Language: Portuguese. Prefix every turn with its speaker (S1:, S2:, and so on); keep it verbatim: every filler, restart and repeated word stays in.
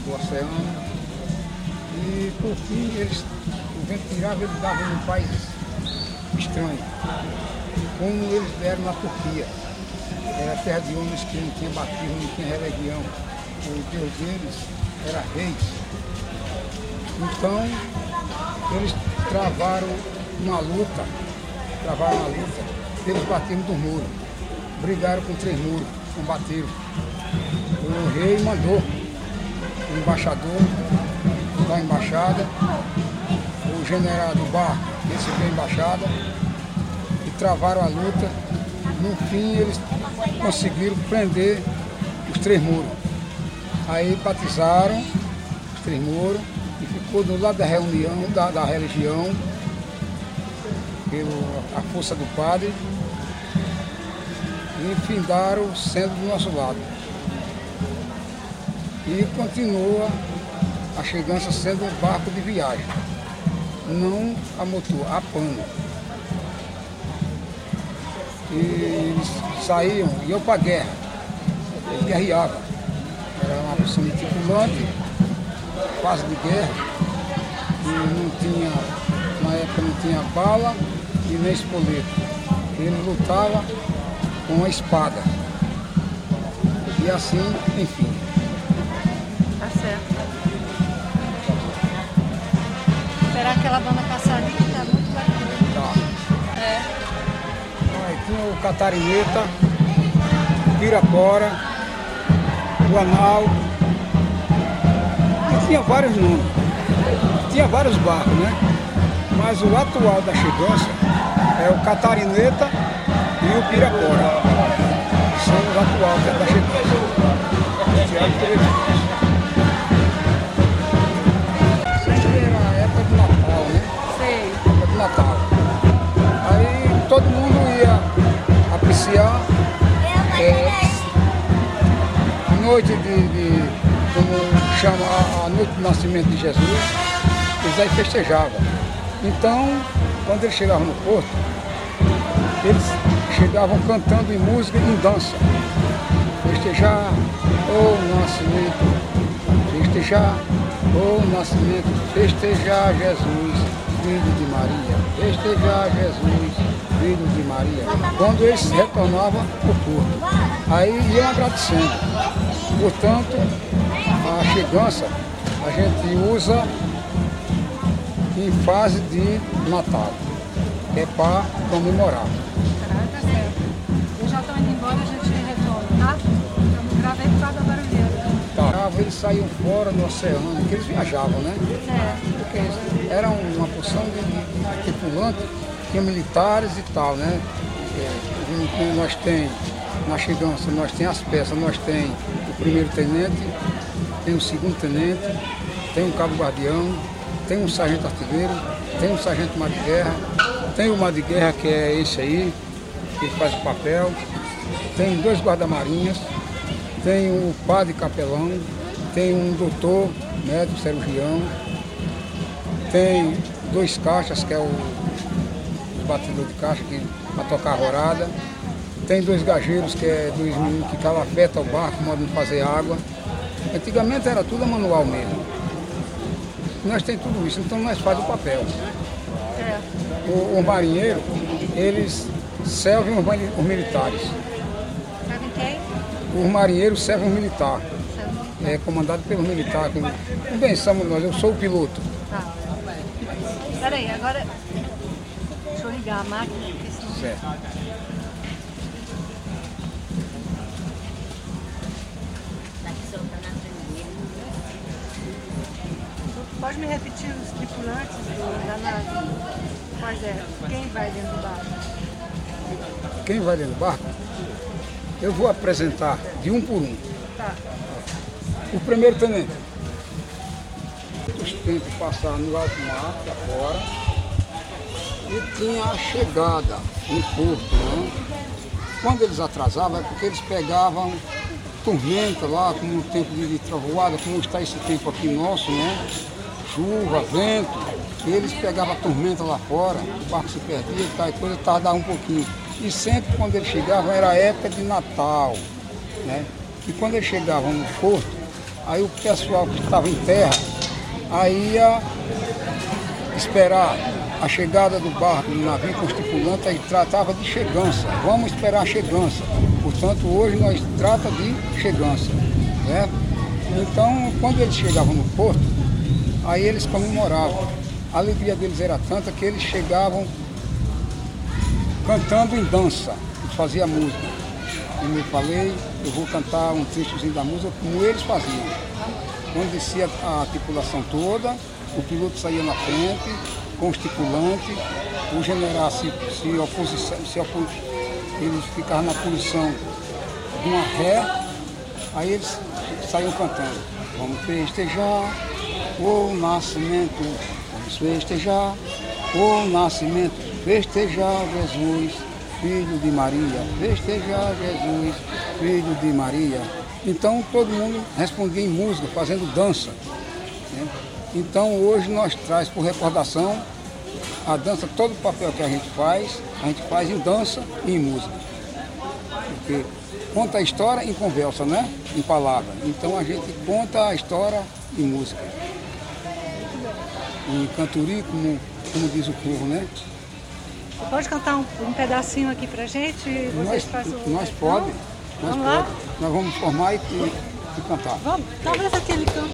S1: do oceano. E por fim, eles, o vento tirava, eles davam num país estranho, como eles deram na Turquia. Era terra de homens que não tinha batismo, não tinha religião. O Deus deles era reis. Então, eles travaram uma luta, travaram uma luta, eles bateram do muro, brigaram com três muros, combateram. O rei mandou o embaixador da embaixada, o general do barco recebeu a embaixada e travaram a luta. No fim, eles conseguiram prender os três muros. Aí batizaram os três muros e ficou do lado da reunião, da, da religião, pela força do padre, e findaram sendo do nosso lado. E continua a chegança sendo um barco de viagem, não a motor, a pano. E eles saíam, iam para a guerra, eles guerreavam. Era uma opção de tripulante, fase de guerra, e não tinha, na época não tinha bala e nem espoleta. Ele lutava com a espada. E assim, enfim.
S2: Tá certo. Esperar aquela banda passar ali que tá muito bacana.
S1: Tá.
S2: É.
S1: Aí tinha o Catarineta, o Pirapora, o Anal. E tinha vários nomes. Tinha vários barcos, né? Mas o atual da chegança é o Catarineta e o Pirapora. São os atuais da chegança. Sempre era a época do Natal, né?
S2: Sei.
S1: Época do Natal. Aí todo mundo ia apreciar é, a noite de, de, como chama, a, a noite do nascimento de Jesus, eles aí festejavam. Então, quando eles chegavam no porto, eles chegavam cantando em música e em dança. Festejar o nascimento, festejar o nascimento, festejar Jesus, filho de Maria, festejar Jesus, filho de Maria. Quando eles retornavam para o porto, aí iam agradecendo. Portanto, a chegança a gente usa em fase de Natal, é para comemorar.
S2: Tá certo. Eles já estão indo embora, a gente retorna, tá? Estamos gravando por causa da barulheira.
S1: Tá. Eles saíam fora no oceano, porque eles viajavam, né?
S2: Certo.
S1: Porque eles eram uma porção de, de, de tripulantes, tinha militares e tal, né? É, nós tem, na chegança, nós tem as peças, nós tem o primeiro tenente, tem o segundo tenente, tem o cabo guardião, tem um sargento artilheiro, tem um sargento mar de guerra, tem o mar de guerra que é esse aí, que faz o papel, tem dois guarda-marinhas, tem o padre capelão, tem um doutor, médico, cirurgião, tem dois caixas, que é o, o batedor de caixa para tocar a horada, tem dois gajeiros, que é dois meninos que calafetam o barco, modo de fazer água. Antigamente era tudo manual mesmo. Nós temos tudo isso, então nós fazemos o papel.
S2: É.
S1: O, o marinheiro, eles servem os, os militares.
S2: Sabe quem?
S1: Os marinheiros servem os militares.
S2: Sabe?
S1: É comandado pelos militares. Bem, somos nós, eu sou o piloto.
S2: Tá. Peraí, agora deixa eu ligar a máquina, porque senão...
S1: Certo.
S2: Pode me repetir os tripulantes do, da nave? Quais é? Quem vai dentro do barco?
S1: Quem vai dentro do barco? Eu vou apresentar de um por um.
S2: Tá.
S1: O primeiro tenente. Os tempos passaram no alto mar, para fora, e tinha a chegada no porto, né? Quando eles atrasavam, é porque eles pegavam tormenta lá, como o tempo de trovoada, como está esse tempo aqui nosso, né? Chuva, vento, e eles pegavam a tormenta lá fora, o barco se perdia e tal, e coisa tardava um pouquinho. E sempre quando eles chegavam era a época de Natal, né? E quando eles chegavam no porto, Aí o pessoal que estava em terra, aí ia esperar a chegada do barco, do navio com os tripulantes, aí tratava de chegança. Vamos esperar a chegança. Portanto, hoje nós trata de chegança, né? Então, quando eles chegavam no porto, aí eles comemoravam. A alegria deles era tanta que eles chegavam cantando em dança, fazia música. Como eu falei, eu vou cantar um trechozinho da música como eles faziam. Quando descia a tripulação toda, o piloto saía na frente, com os tripulantes, o general se, se oposição, se opos, eles ficavam na posição de uma ré, aí eles saíam cantando. Vamos festejar o nascimento, vamos festejar o nascimento, festejar Jesus, filho de Maria, festejar Jesus, filho de Maria. Então todo mundo respondia em música, fazendo dança, né? Então hoje nós traz por recordação a dança, todo o papel que a gente faz, a gente faz em dança e em música. Porque conta a história em conversa, né? Em palavra. Então a gente conta a história em música. Em cantoria, como, como diz o povo, né?
S2: Pode cantar um, um pedacinho aqui pra gente?
S1: Nós, nós podemos. Nós
S2: Vamos
S1: pode.
S2: lá?
S1: Nós vamos formar e, e, e cantar.
S2: Vamos, talvez aquele canto.